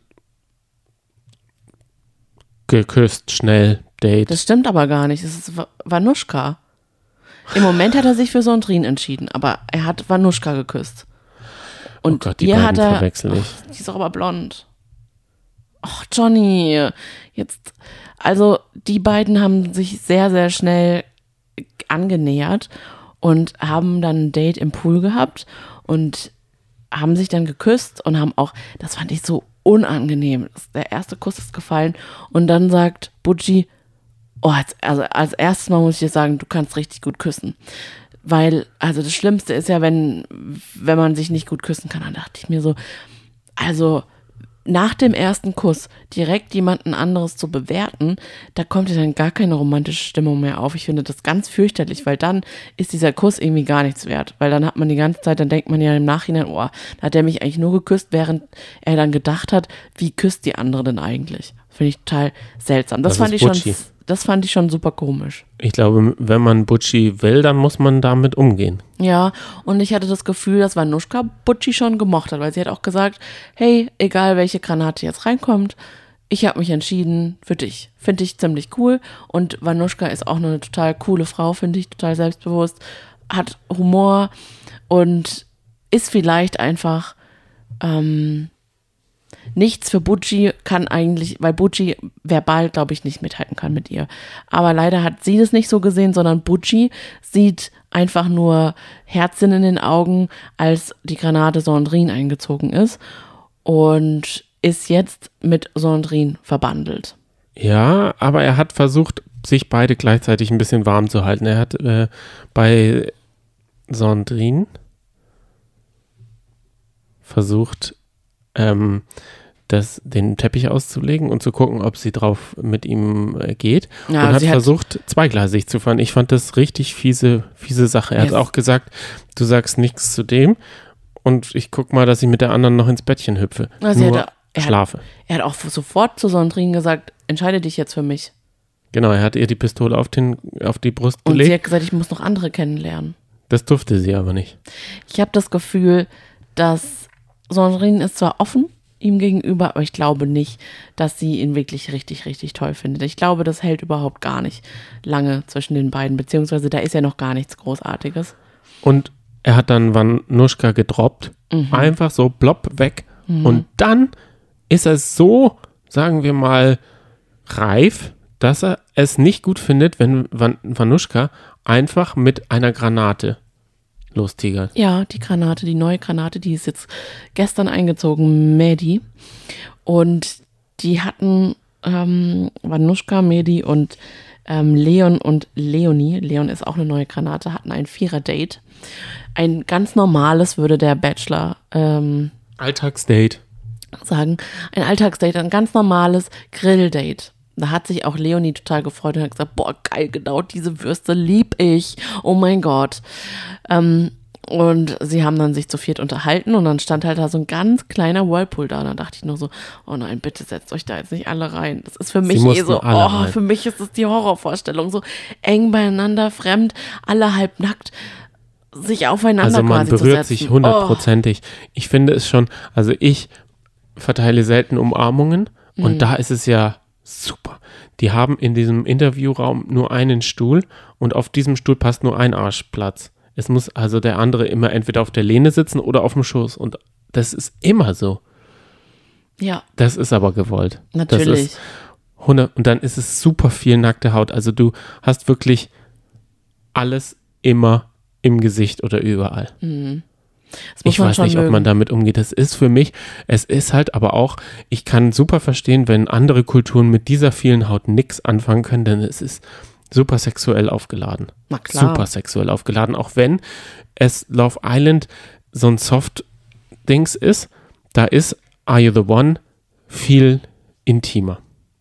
geküsst, schnell, Date. Das stimmt aber gar nicht. Das ist Vanuschka. Im Moment hat er sich für Sandrine entschieden, aber er hat Vanuschka geküsst. Und oh Gott, die ihr beiden hat er, verwechsel ich. Ach, die ist doch aber blond. Ach, Johnny. Jetzt, also die beiden haben sich sehr, sehr schnell angenähert und haben dann ein Date im Pool gehabt und haben sich dann geküsst und haben auch, das fand ich so unangenehm. Der erste Kuss ist gefallen und dann sagt Bucci, oh, als, also als erstes Mal muss ich dir sagen, du kannst richtig gut küssen. Weil, also das Schlimmste ist ja, wenn, wenn man sich nicht gut küssen kann. Dann dachte ich mir so, also nach dem ersten Kuss direkt jemanden anderes zu bewerten, da kommt ja dann gar keine romantische Stimmung mehr auf. Ich finde das ganz fürchterlich, weil dann ist dieser Kuss irgendwie gar nichts wert. Weil dann hat man die ganze Zeit, dann denkt man ja im Nachhinein, oh, da hat er mich eigentlich nur geküsst, während er dann gedacht hat, wie küsst die andere denn eigentlich? Finde ich total seltsam. Das, das fand ich schon, das fand ich schon super komisch. Ich glaube, wenn man Bucci will, dann muss man damit umgehen. Ja, und ich hatte das Gefühl, dass Vanuschka Bucci schon gemocht hat, weil sie hat auch gesagt, hey, egal welche Granate jetzt reinkommt, ich habe mich entschieden für dich. Finde ich ziemlich cool. Und Vanuschka ist auch eine total coole Frau, finde ich, total selbstbewusst, hat Humor und ist vielleicht einfach ähm, nichts für Bucci, kann eigentlich, weil Bucci verbal, glaube ich, nicht mithalten kann mit ihr. Aber leider hat sie das nicht so gesehen, sondern Bucci sieht einfach nur Herzchen in den Augen, als die Granate Sandrine eingezogen ist und ist jetzt mit Sandrine verbandelt. Ja, aber er hat versucht, sich beide gleichzeitig ein bisschen warm zu halten. Er hat äh, bei Sandrine versucht, ähm, das, den Teppich auszulegen und zu gucken, ob sie drauf mit ihm äh, geht. Ja, und hat versucht, hat zweigleisig zu fahren. Ich fand das richtig fiese, fiese Sache. Er yes. hat auch gesagt, du sagst nichts zu dem und ich guck mal, dass ich mit der anderen noch ins Bettchen hüpfe. Also Nur er, er schlafe. Hat, er hat auch sofort zu Sandrine gesagt, entscheide dich jetzt für mich. Genau, er hat ihr die Pistole auf, den, auf die Brust und gelegt. Und sie hat gesagt, ich muss noch andere kennenlernen. Das durfte sie aber nicht. Ich habe das Gefühl, dass Sandrine ist zwar offen ihm gegenüber, aber ich glaube nicht, dass sie ihn wirklich richtig, richtig toll findet. Ich glaube, das hält überhaupt gar nicht lange zwischen den beiden, beziehungsweise da ist ja noch gar nichts Großartiges. Und er hat dann Vanuschka gedroppt, mhm. einfach so plopp weg. Mhm. Und dann ist er so, sagen wir mal, reif, dass er es nicht gut findet, wenn Van- Vanuschka einfach mit einer Granate lostigert. Ja, die Granate, die neue Granate, die ist jetzt gestern eingezogen, Mehdi. Und die hatten ähm, Vanuschka, Mehdi und ähm, Leon und Leonie, Leon ist auch eine neue Granate, hatten ein Vierer-Date. Ein ganz normales, würde der Bachelor ähm, Alltagsdate sagen. Ein Alltagsdate, ein ganz normales Grilldate. Da hat sich auch Leonie total gefreut und hat gesagt, boah, geil, genau diese Würste lieb ich. Oh mein Gott. Ähm, und sie haben dann sich zu viert unterhalten und dann stand halt da so ein ganz kleiner Whirlpool da. Und dann dachte ich nur so, oh nein, bitte setzt euch da jetzt nicht alle rein. Das ist für mich eh so, oh, rein. Für mich ist das die Horrorvorstellung. So eng beieinander, fremd, alle halb nackt, sich aufeinander also man quasi zu setzen. berührt sich hundertprozentig. Oh. Ich finde es schon, also ich verteile selten Umarmungen und mhm. da ist es ja super. die haben in diesem Interviewraum nur einen Stuhl und auf diesem Stuhl passt nur ein Arschplatz. Es muss also der andere immer entweder auf der Lehne sitzen oder auf dem Schoß und das ist immer so. Ja. Das ist aber gewollt. Natürlich. Das ist hundert und dann ist es super viel nackte Haut. Also du hast wirklich alles immer im Gesicht oder überall. Mhm. Das muss ich man weiß schon nicht, mögen. ob man damit umgeht. Das ist für mich, es ist halt aber auch, ich kann super verstehen, wenn andere Kulturen mit dieser vielen Haut nichts anfangen können, denn es ist super sexuell aufgeladen. Na klar. Super sexuell aufgeladen, auch wenn es Love Island so ein Soft-Dings ist, da ist Are You the One viel intimer.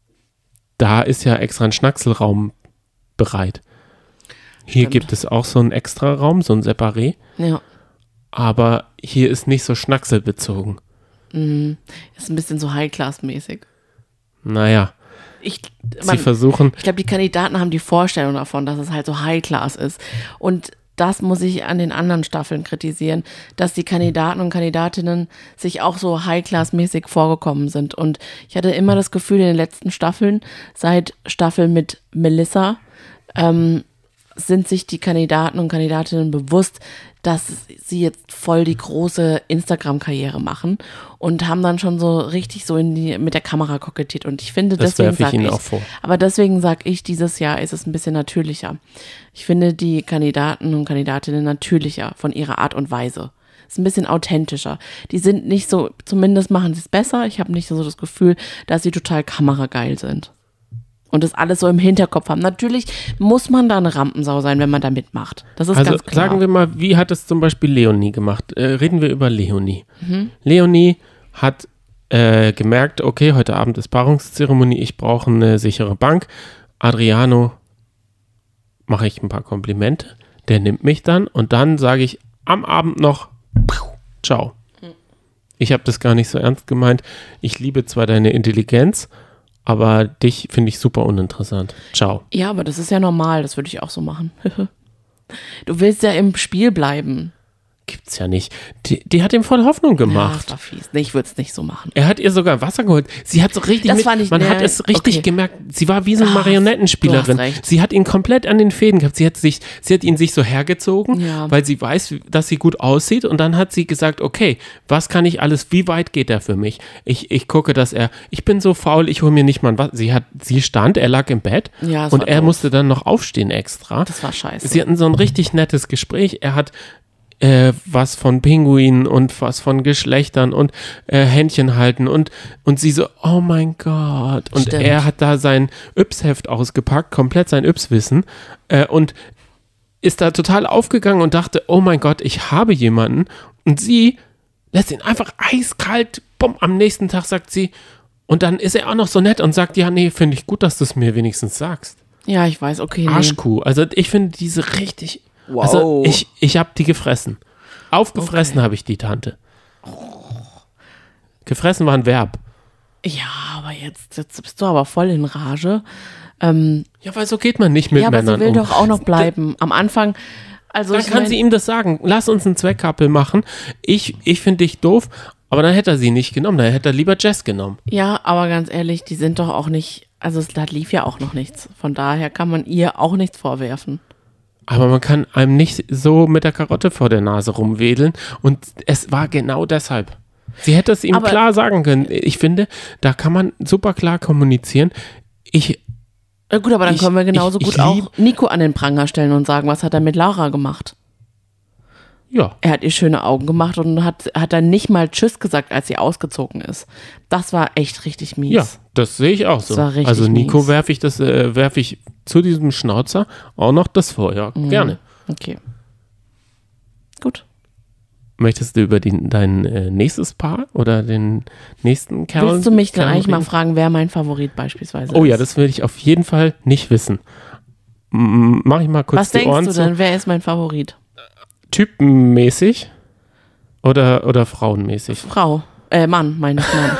Da ist ja extra ein Schnackselraum bereit. Hier Stimmt. gibt es auch so einen extra Raum, so ein Separé, Ja. aber hier ist nicht so schnackselbezogen. Mhm. Ist ein bisschen so High-Class-mäßig. Naja, Ich, sie man, versuchen, ich glaube, die Kandidaten haben die Vorstellung davon, dass es halt so High-Class ist. Und das muss ich an den anderen Staffeln kritisieren, dass die Kandidaten und Kandidatinnen sich auch so High-Class-mäßig vorgekommen sind. Und ich hatte immer das Gefühl in den letzten Staffeln, seit Staffel mit Melissa, ähm, sind sich die Kandidaten und Kandidatinnen bewusst, dass sie jetzt voll die große Instagram-Karriere machen und haben dann schon so richtig so in die, mit der Kamera kokettiert. Und ich finde, das deswegen werfe ich sage Ihnen ich, auch vor. aber deswegen sage ich, dieses Jahr ist es ein bisschen natürlicher. Ich finde die Kandidaten und Kandidatinnen natürlicher von ihrer Art und Weise. Ist ein bisschen authentischer. Die sind nicht so, zumindest machen sie es besser. Ich habe nicht so das Gefühl, dass sie total kamerageil sind. Und das alles so im Hinterkopf haben. Natürlich muss man da eine Rampensau sein, wenn man da mitmacht. Das ist Also ganz klar. sagen wir mal, wie hat es zum Beispiel Leonie gemacht? Äh, reden wir über Leonie. Mhm. Leonie hat äh, gemerkt, okay, heute Abend ist Paarungszeremonie, ich brauche eine sichere Bank. Adriano mache ich ein paar Komplimente, der nimmt mich dann und dann sage ich am Abend noch ciao. Mhm. Ich habe das gar nicht so ernst gemeint. Ich liebe zwar deine Intelligenz, aber dich finde ich super uninteressant. Ciao. Ja, aber das ist ja normal, das würde ich auch so machen. Du willst ja im Spiel bleiben. Gibt's ja nicht. Die, die hat ihm voll Hoffnung Ja, gemacht. das war fies. Nee, ich würde es nicht so machen. Er hat ihr sogar Wasser geholt. Sie hat so richtig Das mit, fand ich- man nee, hat es richtig okay. gemerkt, sie war wie so eine Ah, Marionettenspielerin. du hast recht. Sie hat ihn komplett an den Fäden gehabt. Sie hat sich, sie hat ihn sich so hergezogen, Ja. weil sie weiß, dass sie gut aussieht und dann hat sie gesagt, okay, was kann ich alles, wie weit geht er für mich? Ich, ich gucke, dass er, ich bin so faul, ich hole mir nicht mal ein Wasser. Sie hat, sie stand, er lag im Bett Ja, das und war er doof. musste dann noch aufstehen extra. Das war scheiße. Sie hatten so ein richtig nettes Gespräch. Er hat äh, was von Pinguinen und was von Geschlechtern und äh, Händchen halten und, und sie so, oh mein Gott. Und Stimmt. er hat da sein Yps-Heft ausgepackt, komplett sein Yps-Wissen äh, und ist da total aufgegangen und dachte, oh mein Gott, ich habe jemanden. Und sie lässt ihn einfach eiskalt, bumm, am nächsten Tag sagt sie, und dann ist er auch noch so nett und sagt, ja, nee, finde ich gut, dass du es mir wenigstens sagst. Ja, ich weiß, okay. Nee. Arschkuh. Also ich finde diese richtig. Wow. Also ich, ich habe die gefressen. Aufgefressen Okay. habe ich die Tante. Gefressen war ein Verb. Ja, aber jetzt, jetzt bist du aber voll in Rage. Ähm, Ja, weil so geht man nicht mit ja, aber Männern sie will um. doch auch noch bleiben. Am Anfang, also Dann ich kann mein, sie ihm das sagen. Lass uns ein Zweckkappel machen. Ich, ich finde dich doof, aber dann hätte er sie nicht genommen. Dann hätte er lieber Jess genommen. Ja, aber ganz ehrlich, die sind doch auch nicht, also es, da lief ja auch noch nichts. Von daher kann man ihr auch nichts vorwerfen. Aber man kann einem nicht so mit der Karotte vor der Nase rumwedeln. Und es war genau deshalb. Sie hätte es ihm Aber- klar sagen können. Ich finde, da kann man super klar kommunizieren. Ich, Na gut, aber dann Ich- können wir genauso ich- gut ich lieb- auch Nico an den Pranger stellen und sagen, was hat er mit Laura gemacht? ja, Er hat ihr schöne Augen gemacht und hat, hat dann nicht mal Tschüss gesagt, als sie ausgezogen ist. Das war echt richtig mies. ja, das sehe ich auch so. war richtig Also Nico mies. werfe ich das, äh, werfe ich zu diesem Schnauzer auch noch das vor. Ja, Mhm. gerne. Okay. Gut. Möchtest du über die, dein äh, nächstes Paar oder den nächsten Kerl? Willst du mich dann Kerl eigentlich mal reden? fragen, wer mein Favorit beispielsweise Oh ist? ja, das will ich auf jeden Fall nicht wissen. M- Mach ich mal kurz Was die denkst Ohren du zu. denn, wer ist mein Favorit? Typenmäßig oder, oder frauenmäßig? Frau. Äh, Mann, meine ich Mann.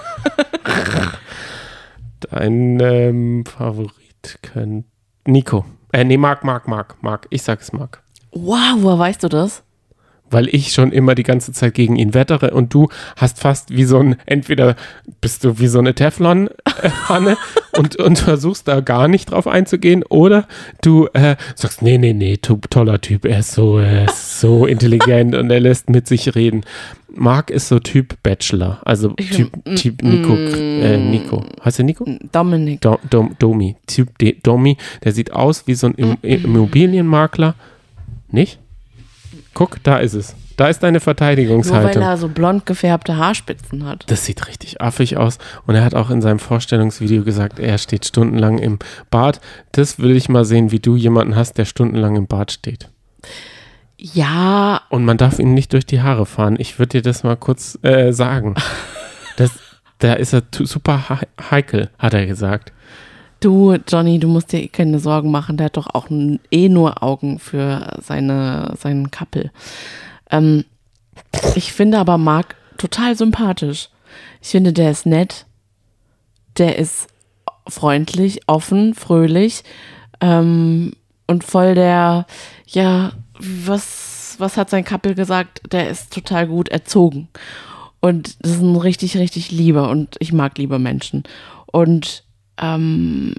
Dein ähm, Favorit könnte. Nico. Äh, nee, Marc, Marc, Marc, Marc. Ich sag es Marc. Wow, woher weißt du das? weil ich schon immer die ganze Zeit gegen ihn wettere und du hast fast wie so ein, entweder bist du wie so eine Teflon-Pfanne und, und versuchst da gar nicht drauf einzugehen oder du äh, sagst, nee, nee, nee, to- toller Typ, er ist so, er ist so intelligent und er lässt mit sich reden. Marc ist so Typ Bachelor, also Ich Typ, find, typ mm, Nico, äh, Nico, heißt er Nico? Dominik. Do, Dom, Domi, Typ De, Domi, der sieht aus wie so ein Im, Immobilienmakler. Nicht? Guck, da ist es. Da ist deine Nur weil Verteidigungshaltung. er so blond gefärbte Haarspitzen hat. Das sieht richtig affig aus. Und er hat auch in seinem Vorstellungsvideo gesagt, er steht stundenlang im Bad. Das will ich mal sehen, wie du jemanden hast, der stundenlang im Bad steht. Ja, Und man darf ihn nicht durch die Haare fahren. Ich würde dir das mal kurz äh, sagen. Das, da ist er tu- super he- heikel, hat er gesagt. du, Johnny, du musst dir eh keine Sorgen machen. Der hat doch auch n- eh nur Augen für seine, seinen Kappel. Ähm, ich finde aber Marc total sympathisch. Ich finde, der ist nett. Der ist freundlich, offen, fröhlich ähm, und voll der, ja, was, was hat sein Kappel gesagt? Der ist total gut erzogen. Und das ist ein richtig, richtig lieber und ich mag liebe Menschen. Und ähm,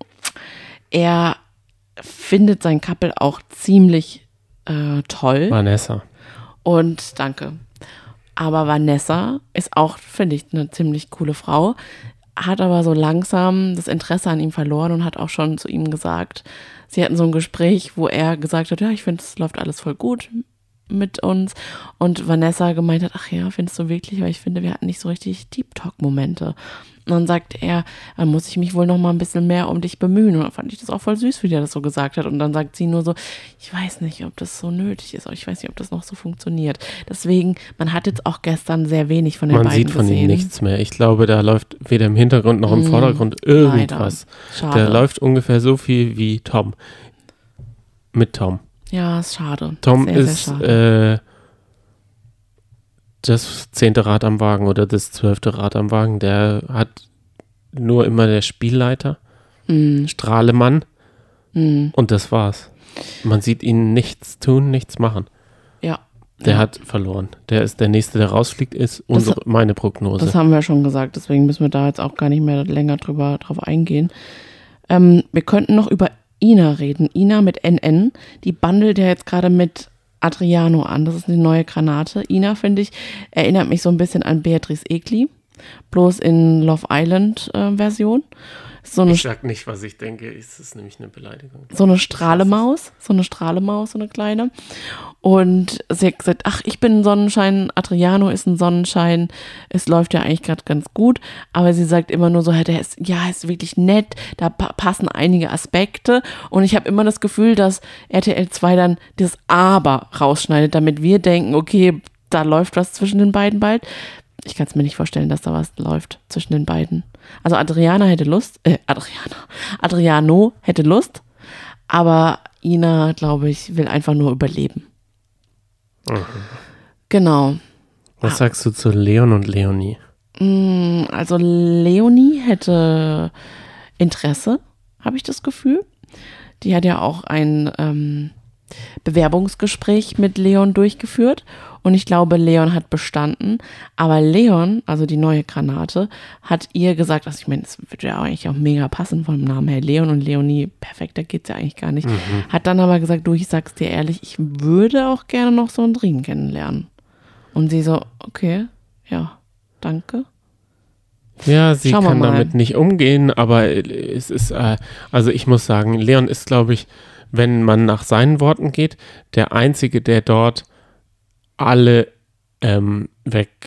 er findet sein Kappel auch ziemlich äh, toll. Vanessa. Und danke. Aber Vanessa ist auch, finde ich, eine ziemlich coole Frau, hat aber so langsam das Interesse an ihm verloren und hat auch schon zu ihm gesagt, sie hatten so ein Gespräch, wo er gesagt hat, ja, ich finde, es läuft alles voll gut mit uns. Und Vanessa gemeint hat, ach ja, findest du wirklich? Weil ich finde, wir hatten nicht so richtig Deep Talk-Momente. Und dann sagt er, dann muss ich mich wohl noch mal ein bisschen mehr um dich bemühen. Und dann fand ich das auch voll süß, wie der das so gesagt hat. Und dann sagt sie nur so, ich weiß nicht, ob das so nötig ist. Ich weiß nicht, ob das noch so funktioniert. Deswegen, man hat jetzt auch gestern sehr wenig von den Man beiden sieht von gesehen. ihm nichts mehr. Ich glaube, da läuft weder im Hintergrund noch im Mm, Vordergrund irgendwas. Schade. Der läuft ungefähr so viel wie Tom. Mit Tom. Ja, ist schade. Tom sehr, ist sehr schade. äh, das zehnte Rad am Wagen oder das zwölfte Rad am Wagen. Der hat nur immer der Spielleiter, Mm, Strahlemann mm, und das war's. Man sieht ihn nichts tun, nichts machen. ja. Der ja. hat verloren. Der ist der Nächste, der rausfliegt, ist unsere, meine Prognose. Das haben wir schon gesagt, deswegen müssen wir da jetzt auch gar nicht mehr länger drüber drauf eingehen. Ähm, wir könnten noch über Ina reden. Ina mit N N, die bandelt ja jetzt gerade mit Adriano an. Das ist eine neue Granate. Ina, finde ich, erinnert mich so ein bisschen an Beatrice Egli, bloß in Love Island äh, Version. So eine, Ich sag nicht, was ich denke, es ist nämlich eine Beleidigung. so eine Strahlemaus, so eine Strahlemaus, so eine kleine. Und sie hat gesagt, ach, ich bin ein Sonnenschein, Adriano ist ein Sonnenschein, es läuft ja eigentlich gerade ganz gut, aber sie sagt immer nur so, der ist, ja, ist wirklich nett, da pa- passen einige Aspekte und ich habe immer das Gefühl, dass R T L zwei dann das Aber rausschneidet, damit wir denken, okay, da läuft was zwischen den beiden bald. Ich kann es mir nicht vorstellen, dass da was läuft zwischen den beiden. Also Adriana hätte Lust, äh, Adriana, Adriano hätte Lust, aber Ina, glaube ich, will einfach nur überleben. Mhm. Genau. Was sagst du zu Leon und Leonie? Mm, Also Leonie hätte Interesse, habe ich das Gefühl. Die hat ja auch ein ähm, Bewerbungsgespräch mit Leon durchgeführt und ich glaube, Leon hat bestanden. Aber Leon, also die neue Granate, hat ihr gesagt, also ich meine, das würde ja eigentlich auch mega passen vom Namen her. Leon und Leonie, perfekt, da geht es ja eigentlich gar nicht. Mhm. Hat dann aber gesagt, du, ich sag's dir ehrlich, ich würde auch gerne noch so einen Dream kennenlernen. Und sie so, okay, ja, danke. Ja, sie Schauen wir kann mal. damit nicht umgehen, aber es ist, äh, also ich muss sagen, Leon ist, glaube ich, wenn man nach seinen Worten geht, der Einzige, der dort alle ähm, weg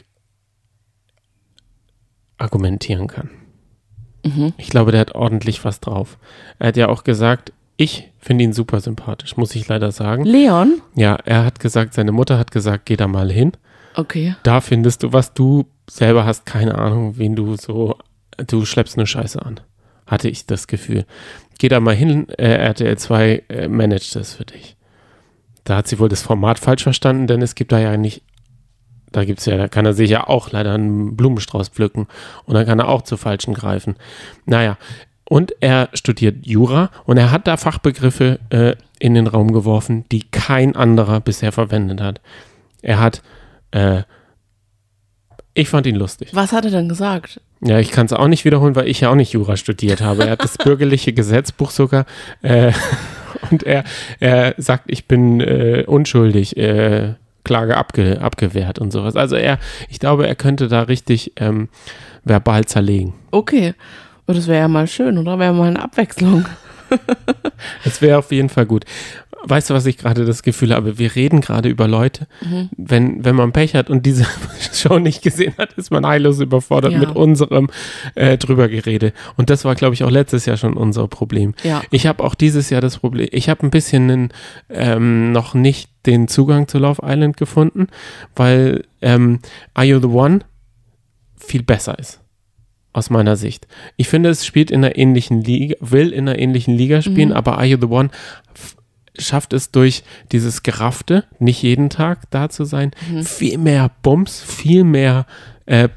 argumentieren kann. Mhm. Ich glaube, der hat ordentlich was drauf. Er hat ja auch gesagt, ich finde ihn super sympathisch, muss ich leider sagen. Leon? Ja, er hat gesagt, seine Mutter hat gesagt, geh da mal hin. Okay. Da findest du was, du selber hast keine Ahnung, wen du so, du schleppst eine Scheiße an. Hatte ich das Gefühl. Geh da mal hin, äh, R T L zwei äh, managt das für dich. Da hat sie wohl das Format falsch verstanden, denn es gibt da ja nicht, da gibt's ja, da kann er sich ja auch leider einen Blumenstrauß pflücken und dann kann er auch zu Falschen greifen. Naja, und er studiert Jura und er hat da Fachbegriffe äh, in den Raum geworfen, die kein anderer bisher verwendet hat. Er hat, äh, ich fand ihn lustig. Was hat er denn gesagt? Ja, ich kann es auch nicht wiederholen, weil ich ja auch nicht Jura studiert habe. Er hat das bürgerliche Gesetzbuch sogar äh, und er, er sagt, ich bin äh, unschuldig, äh, Klage abge, abgewehrt und sowas. Also er, ich glaube, er könnte da richtig ähm, verbal zerlegen. Okay, das wäre ja mal schön, oder? Wäre mal eine Abwechslung. Es wäre auf jeden Fall gut. Weißt du, was ich gerade das Gefühl habe? Wir reden gerade über Leute. Mhm. Wenn, wenn man Pech hat und diese Show nicht gesehen hat, ist man heillos überfordert ja. mit unserem äh, Drübergerede. Und das war, glaube ich, auch letztes Jahr schon unser Problem. Ja. Ich habe auch dieses Jahr das Problem, ich habe ein bisschen einen, ähm, noch nicht den Zugang zu Love Island gefunden, weil ähm, Are You the One viel besser ist. Aus meiner Sicht. Ich finde, es spielt in einer ähnlichen Liga, will in einer ähnlichen Liga spielen, mhm. aber Are You the One f- schafft es durch dieses Geraffte, nicht jeden Tag da zu sein, mhm. viel mehr Bums, viel mehr äh,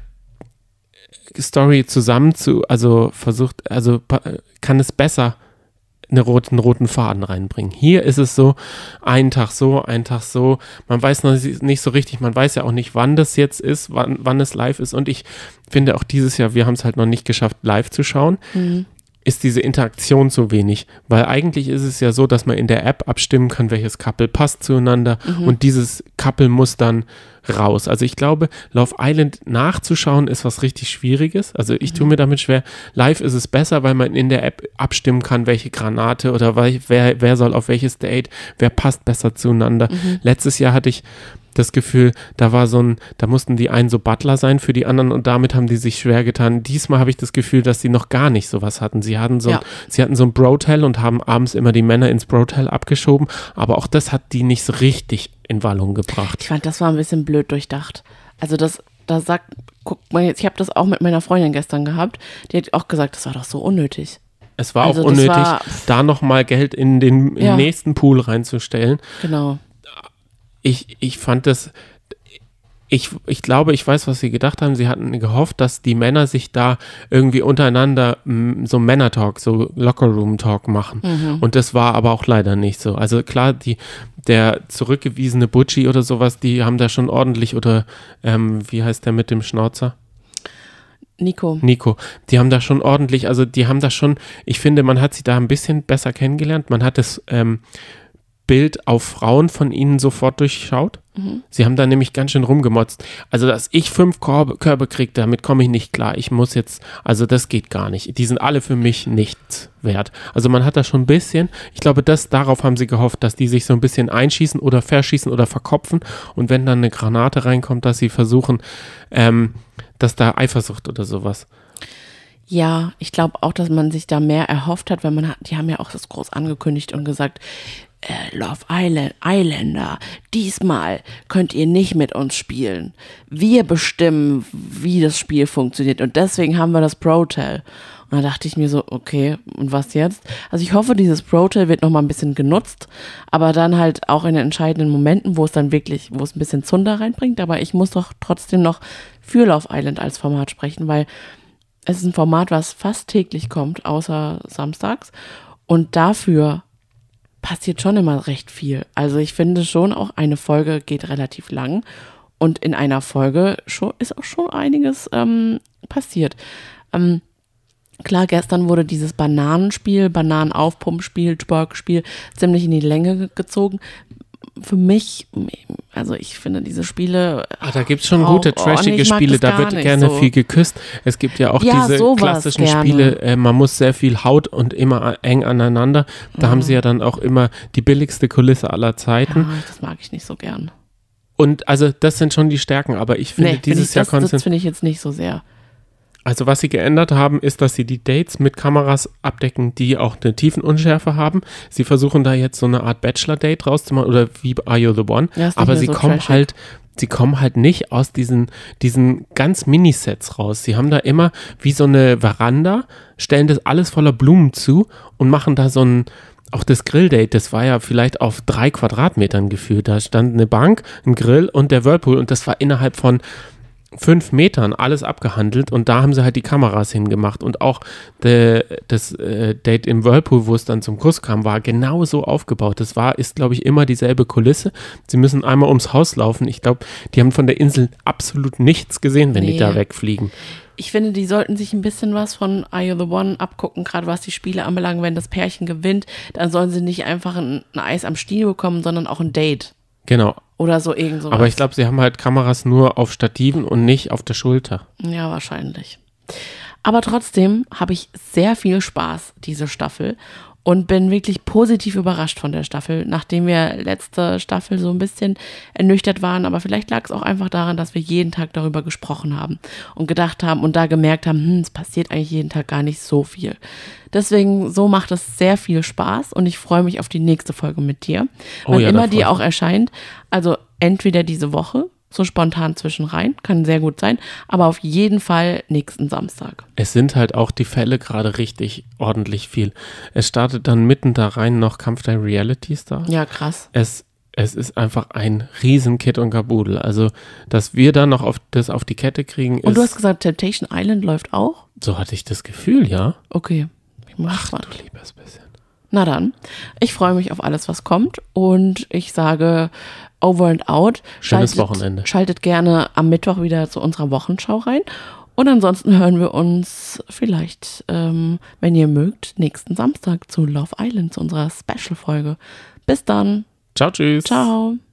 Story zusammen zu, also versucht, also kann es besser eine roten, einen roten Faden reinbringen. Hier ist es so, einen Tag so, einen Tag so, man weiß noch nicht so richtig, man weiß ja auch nicht, wann das jetzt ist, wann, wann es live ist und ich finde auch dieses Jahr, wir haben es halt noch nicht geschafft, live zu schauen, mhm. ist diese Interaktion zu wenig, weil eigentlich ist es ja so, dass man in der App abstimmen kann, welches Couple passt zueinander mhm. und dieses Couple muss dann raus. Also ich glaube, Love Island nachzuschauen ist was richtig Schwieriges. Also ich tue mir damit schwer. Live ist es besser, weil man in der App abstimmen kann, welche Granate oder wer, wer soll auf welches Date, wer passt besser zueinander. Mhm. Letztes Jahr hatte ich das Gefühl, da war so ein, da mussten die einen so Butler sein für die anderen und damit haben die sich schwer getan. Diesmal habe ich das Gefühl, dass sie noch gar nicht sowas hatten. Sie hatten so, ja. sie hatten so ein Brotel und haben abends immer die Männer ins Brotel abgeschoben, aber auch das hat die nicht so richtig in Wallung gebracht. Ich fand, das war ein bisschen blöd durchdacht. Also das, da sagt, guck mal jetzt, ich habe das auch mit meiner Freundin gestern gehabt, die hat auch gesagt, das war doch so unnötig. Es war also auch unnötig, war, da nochmal Geld in den ja. nächsten Pool reinzustellen. Genau. Ich, ich fand das, ich, ich glaube, ich weiß, was sie gedacht haben. Sie hatten gehofft, dass die Männer sich da irgendwie untereinander m, so Männer-Talk, so Locker-Room-Talk machen. Mhm. Und das war aber auch leider nicht so. Also klar, die, der zurückgewiesene Butchie oder sowas, die haben da schon ordentlich, oder ähm, wie heißt der mit dem Schnauzer? Nico. Nico. Die haben da schon ordentlich, also die haben da schon, ich finde, man hat sie da ein bisschen besser kennengelernt. Man hat das ähm, Bild auf Frauen von ihnen sofort durchschaut. Mhm. Sie haben da nämlich ganz schön rumgemotzt. Also, dass ich fünf Körbe, Körbe kriege, damit komme ich nicht klar. Ich muss jetzt, also das geht gar nicht. Die sind alle für mich nichts wert. Also man hat da schon ein bisschen, ich glaube, das, darauf haben sie gehofft, dass die sich so ein bisschen einschießen oder verschießen oder verkopfen und wenn dann eine Granate reinkommt, dass sie versuchen, ähm, dass da Eifersucht oder sowas. Ja, ich glaube auch, dass man sich da mehr erhofft hat, weil man hat, die haben ja auch das groß angekündigt und gesagt, äh, Love Island, Islander, diesmal könnt ihr nicht mit uns spielen. Wir bestimmen, wie das Spiel funktioniert und deswegen haben wir das Brotel. Und da dachte ich mir so, okay, und was jetzt? Also ich hoffe, dieses Brotel wird noch mal ein bisschen genutzt, aber dann halt auch in den entscheidenden Momenten, wo es dann wirklich, wo es ein bisschen Zunder reinbringt, aber ich muss doch trotzdem noch für Love Island als Format sprechen, weil es ist ein Format, was fast täglich kommt, außer samstags und dafür passiert schon immer recht viel. Also ich finde schon auch, eine Folge geht relativ lang und in einer Folge schon, ist auch schon einiges ähm, passiert. Ähm, klar, gestern wurde dieses Bananenspiel, Bananenaufpumpspiel, Twerkspiel ziemlich in die Länge gezogen. Für mich, also ich finde diese Spiele... Ah, da gibt es schon gute, trashige oh, Spiele, da wird gerne so viel geküsst. Es gibt ja auch ja, diese klassischen gerne. Spiele, äh, man muss sehr viel Haut und immer eng aneinander. Da mhm. haben sie ja dann auch immer die billigste Kulisse aller Zeiten. Ja, das mag ich nicht so gern. Und also das sind schon die Stärken, aber ich finde nee, dieses find ich, Jahr... Das, konstant- das finde ich jetzt nicht so sehr. Also was sie geändert haben, ist, dass sie die Dates mit Kameras abdecken, die auch eine Tiefenunschärfe haben. Sie versuchen da jetzt so eine Art Bachelor-Date rauszumachen oder wie Are You the One? Ja, aber sie so kommen trashig. halt, sie kommen halt nicht aus diesen, diesen ganz Minisets raus. Sie haben da immer wie so eine Veranda, stellen das alles voller Blumen zu und machen da so ein, auch das Grilldate, das war ja vielleicht auf drei Quadratmetern gefühlt. Da stand eine Bank, ein Grill und der Whirlpool und das war innerhalb von fünf Metern alles abgehandelt und da haben sie halt die Kameras hingemacht und auch de, das äh, Date im Whirlpool, wo es dann zum Kuss kam, war genau so aufgebaut. Das war, ist glaube ich immer dieselbe Kulisse. Sie müssen einmal ums Haus laufen. Ich glaube, die haben von der Insel absolut nichts gesehen, wenn nee. die da wegfliegen. Ich finde, die sollten sich ein bisschen was von Are You the One abgucken, gerade was die Spiele anbelangt. Wenn das Pärchen gewinnt, dann sollen sie nicht einfach ein, ein Eis am Stiel bekommen, sondern auch ein Date. Genau. Oder so irgend sowas. Aber ich glaube, sie haben halt Kameras nur auf Stativen und nicht auf der Schulter. Ja, wahrscheinlich. Aber trotzdem habe ich sehr viel Spaß, diese Staffel. Und bin wirklich positiv überrascht von der Staffel, nachdem wir letzte Staffel so ein bisschen ernüchtert waren. Aber vielleicht lag es auch einfach daran, dass wir jeden Tag darüber gesprochen haben und gedacht haben und da gemerkt haben, hm, es passiert eigentlich jeden Tag gar nicht so viel. Deswegen, so macht es sehr viel Spaß und ich freue mich auf die nächste Folge mit dir. Oh Wann ja, immer die auch erscheint. Also entweder diese Woche, so spontan zwischen rein, kann sehr gut sein, aber auf jeden Fall nächsten Samstag. Es sind halt auch die Fälle gerade richtig ordentlich viel. Es startet dann mitten da rein noch Kampf der Reality Stars. Ja, krass. Es, es ist einfach ein riesen Kit und Kabudel. Also, dass wir dann noch auf, das auf die Kette kriegen, ist... Und du hast gesagt, Temptation Island läuft auch? So hatte ich das Gefühl, ja. Okay. Ich mach Ach, spannend. du liebes bisschen. Na dann, ich freue mich auf alles, was kommt und ich sage over and out. Schönes Schaltet, Wochenende. Schaltet gerne am Mittwoch wieder zu unserer Wochenschau rein und ansonsten hören wir uns vielleicht, ähm, wenn ihr mögt, nächsten Samstag zu Love Island, zu unserer Special-Folge. Bis dann. Ciao, tschüss. Ciao.